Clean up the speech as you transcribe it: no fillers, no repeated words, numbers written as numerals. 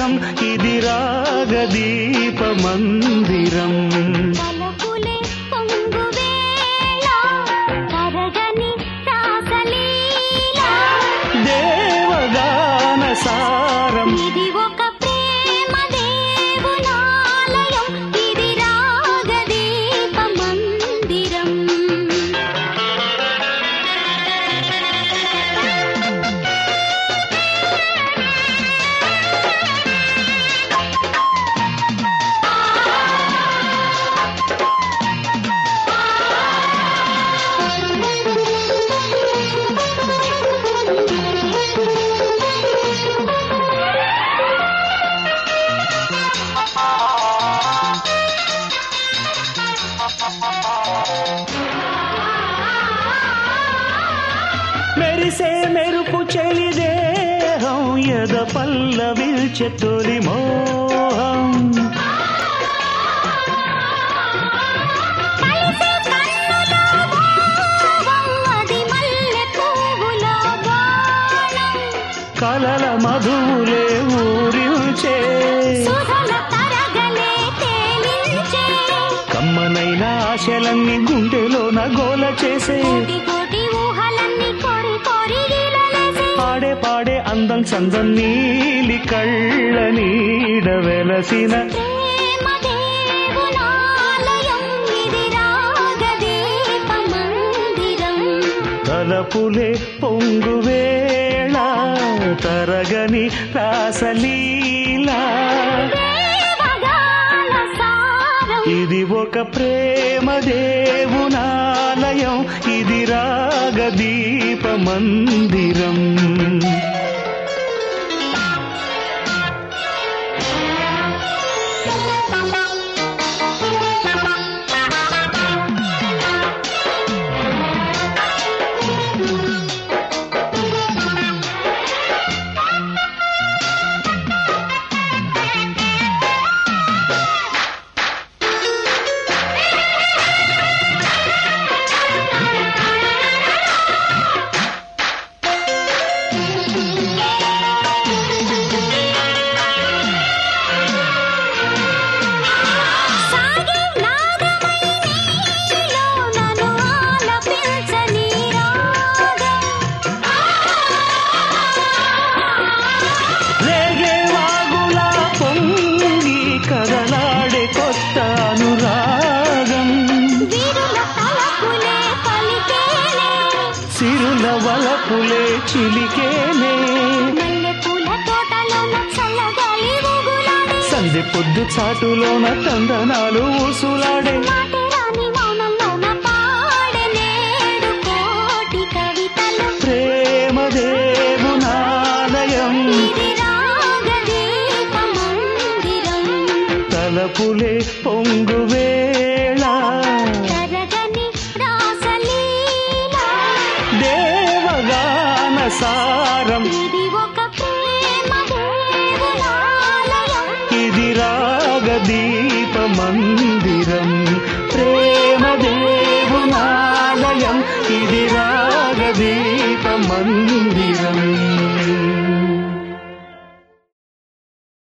సారం ఇది రాగదీప మందిరం. దేవగాన సారం ఇది ఒక ప్రేమ దేవునాలయం, ఇది రాగదీప మందిరం. మెరిసే మెరుపు చెలిదేహం యద పల్లవిల్చె తొలి మోహం. కలల మధువులే ఊరిల్చే కమ్మనైన ఆశలన్నీ గుండెలోన గోల చేసే పాడే పాడే అందం చందం నీలి కళ్ళ నీడ వెలసిన తలపులే పొంగువేళ తరగని రాసలీలా. ఇది ఒక ప్రేమ దేవునాలయం, ఇది రాగదీప మందిరం. సిరుల వలపులే చిలికేనే సందె పొద్దు చాటులోన తందనాలు ఊసులాడే ప్రేమ దేవునాలయం తలపులే పొంగువేళ దేవగాన సారం ఇది రాగదీప మందిరం. ప్రేమ దేవునాలయం ఇది రాగదీప మందిరం.